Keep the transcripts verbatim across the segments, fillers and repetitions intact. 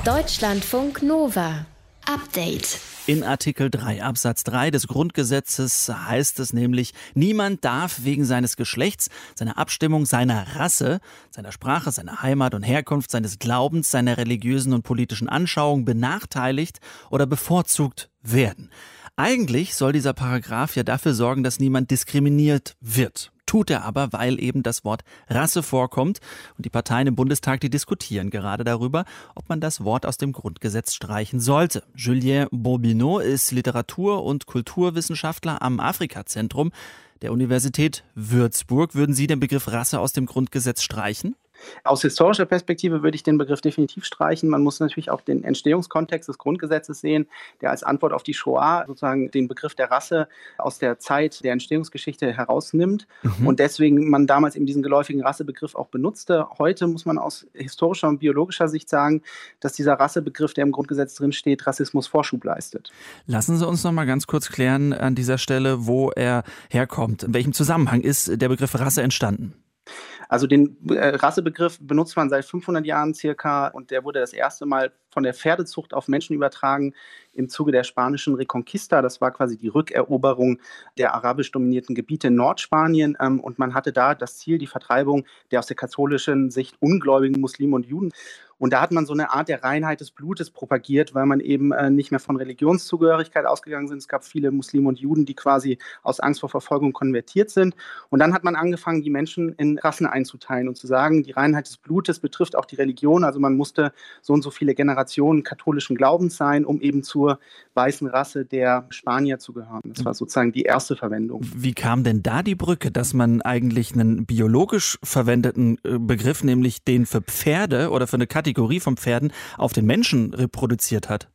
Deutschlandfunk Nova. Update. In Artikel drei Absatz drei des Grundgesetzes heißt es nämlich, niemand darf wegen seines Geschlechts, seiner Abstimmung, seiner Rasse, seiner Sprache, seiner Heimat und Herkunft, seines Glaubens, seiner religiösen und politischen Anschauung benachteiligt oder bevorzugt werden. Eigentlich soll dieser Paragraph ja dafür sorgen, dass niemand diskriminiert wird. Tut er aber, weil eben das Wort Rasse vorkommt. Und die Parteien im Bundestag, die diskutieren gerade darüber, ob man das Wort aus dem Grundgesetz streichen sollte. Julien Bourbineau ist Literatur- und Kulturwissenschaftler am Afrika-Zentrum der Universität Würzburg. Würden Sie den Begriff Rasse aus dem Grundgesetz streichen? Aus historischer Perspektive würde ich den Begriff definitiv streichen. Man muss natürlich auch den Entstehungskontext des Grundgesetzes sehen, der als Antwort auf die Shoah sozusagen den Begriff der Rasse aus der Zeit der Entstehungsgeschichte herausnimmt mhm. und deswegen man damals eben diesen geläufigen Rassebegriff auch benutzte. Heute muss man aus historischer und biologischer Sicht sagen, dass dieser Rassebegriff, der im Grundgesetz drin steht, Rassismus Vorschub leistet. Lassen Sie uns noch mal ganz kurz klären an dieser Stelle, wo er herkommt. In welchem Zusammenhang ist der Begriff Rasse entstanden? Also den äh, Rassebegriff benutzt man seit fünfhundert Jahren circa und der wurde das erste Mal von der Pferdezucht auf Menschen übertragen im Zuge der spanischen Reconquista. Das war quasi die Rückeroberung der arabisch dominierten Gebiete in Nordspanien ähm, und man hatte da das Ziel, die Vertreibung der aus der katholischen Sicht ungläubigen Muslime und Juden. Und da hat man so eine Art der Reinheit des Blutes propagiert, weil man eben äh, nicht mehr von Religionszugehörigkeit ausgegangen sind. Es gab viele Muslime und Juden, die quasi aus Angst vor Verfolgung konvertiert sind. Und dann hat man angefangen, die Menschen in Rassen einzuteilen und zu sagen, die Reinheit des Blutes betrifft auch die Religion. Also man musste so und so viele Generationen katholischen Glaubens sein, um eben zur weißen Rasse der Spanier zu gehören. Das war sozusagen die erste Verwendung. Wie kam denn da die Brücke, dass man eigentlich einen biologisch verwendeten Begriff, nämlich den für Pferde oder für eine Kategorie von Pferden, auf den Menschen reproduziert hat?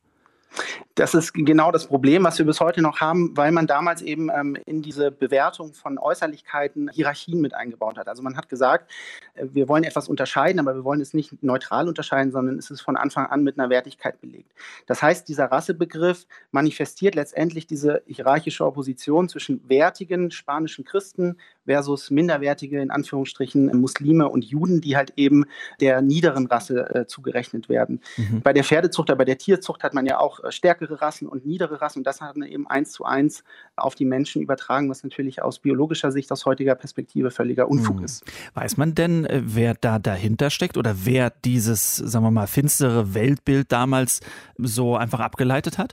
Das ist genau das Problem, was wir bis heute noch haben, weil man damals eben ähm, in diese Bewertung von Äußerlichkeiten Hierarchien mit eingebaut hat. Also man hat gesagt, äh, wir wollen etwas unterscheiden, aber wir wollen es nicht neutral unterscheiden, sondern es ist von Anfang an mit einer Wertigkeit belegt. Das heißt, dieser Rassebegriff manifestiert letztendlich diese hierarchische Opposition zwischen wertigen spanischen Christen versus minderwertige, in Anführungsstrichen, Muslime und Juden, die halt eben der niederen Rasse äh, zugerechnet werden. Mhm. Bei der Pferdezucht, bei der Tierzucht hat man ja auch äh, stärkere Rassen und niedere Rassen und das hat man eben eins zu eins auf die Menschen übertragen, was natürlich aus biologischer Sicht, aus heutiger Perspektive völliger Unfug mhm. ist. Weiß man denn, wer da dahinter steckt oder wer dieses, sagen wir mal, finstere Weltbild damals so einfach abgeleitet hat?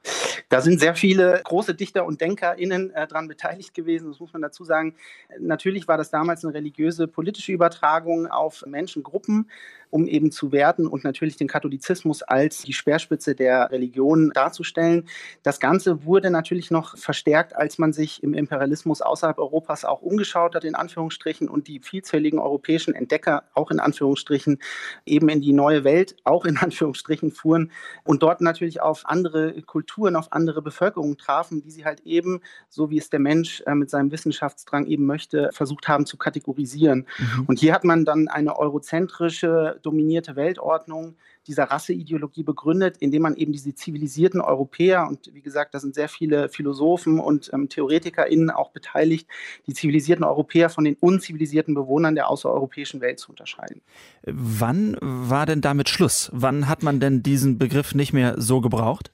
Da sind sehr viele große Dichter und DenkerInnen äh, dran beteiligt gewesen, das muss man dazu sagen. Natürlich war das damals eine religiöse, politische Übertragung auf Menschengruppen, um eben zu werten und natürlich den Katholizismus als die Speerspitze der Religion darzustellen. Das Ganze wurde natürlich noch verstärkt, als man sich im Imperialismus außerhalb Europas auch umgeschaut hat, in Anführungsstrichen, und die vielzähligen europäischen Entdecker, auch in Anführungsstrichen, eben in die neue Welt, auch in Anführungsstrichen, fuhren und dort natürlich auf andere Kulturen, auf andere Bevölkerungen trafen, die sie halt eben, so wie es der Mensch äh, mit seinem Wissenschaftsdrang eben möchte, versucht haben zu kategorisieren. Mhm. Und hier hat man dann eine eurozentrische, dominierte Weltordnung dieser Rasseideologie begründet, indem man eben diese zivilisierten Europäer, und wie gesagt, da sind sehr viele Philosophen und ähm, TheoretikerInnen auch beteiligt, die zivilisierten Europäer von den unzivilisierten Bewohnern der außereuropäischen Welt zu unterscheiden. Wann war denn damit Schluss? Wann hat man denn diesen Begriff nicht mehr so gebraucht?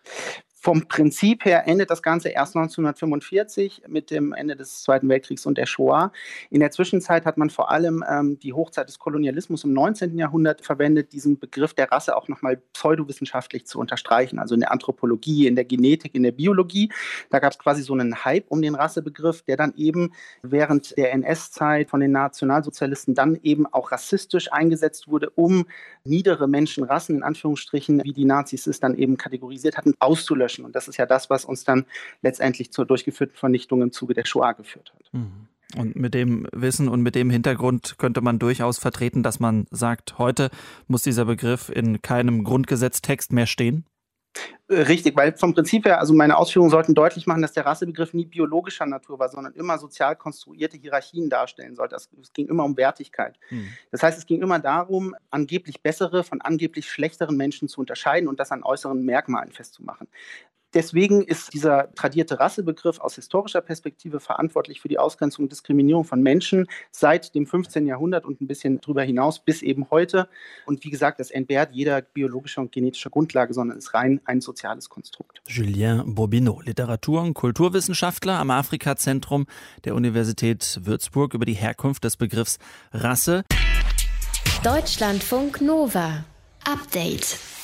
Vom Prinzip her endet das Ganze erst neunzehnhundertfünfundvierzig mit dem Ende des Zweiten Weltkriegs und der Shoah. In der Zwischenzeit hat man vor allem ähm, die Hochzeit des Kolonialismus im neunzehnten Jahrhundert verwendet, diesen Begriff der Rasse auch nochmal pseudowissenschaftlich zu unterstreichen, also in der Anthropologie, in der Genetik, in der Biologie. Da gab es quasi so einen Hype um den Rassebegriff, der dann eben während der N S-Zeit von den Nationalsozialisten dann eben auch rassistisch eingesetzt wurde, um niedere Menschenrassen, in Anführungsstrichen, wie die Nazis es dann eben kategorisiert hatten, auszulöschen. Und das ist ja das, was uns dann letztendlich zur durchgeführten Vernichtung im Zuge der Shoah geführt hat. Und mit dem Wissen und mit dem Hintergrund könnte man durchaus vertreten, dass man sagt, heute muss dieser Begriff in keinem Grundgesetztext mehr stehen? Richtig, weil vom Prinzip her, also meine Ausführungen sollten deutlich machen, dass der Rassebegriff nie biologischer Natur war, sondern immer sozial konstruierte Hierarchien darstellen sollte. Es ging immer um Wertigkeit. Mhm. Das heißt, es ging immer darum, angeblich bessere von angeblich schlechteren Menschen zu unterscheiden und das an äußeren Merkmalen festzumachen. Deswegen ist dieser tradierte Rassebegriff aus historischer Perspektive verantwortlich für die Ausgrenzung und Diskriminierung von Menschen seit dem fünfzehnten Jahrhundert und ein bisschen darüber hinaus bis eben heute. Und wie gesagt, das entbehrt jeder biologischer und genetischer Grundlage, sondern ist rein ein soziales Konstrukt. Julien Bourbineau, Literatur- und Kulturwissenschaftler am Afrika-Zentrum der Universität Würzburg, über die Herkunft des Begriffs Rasse. Deutschlandfunk Nova. Update.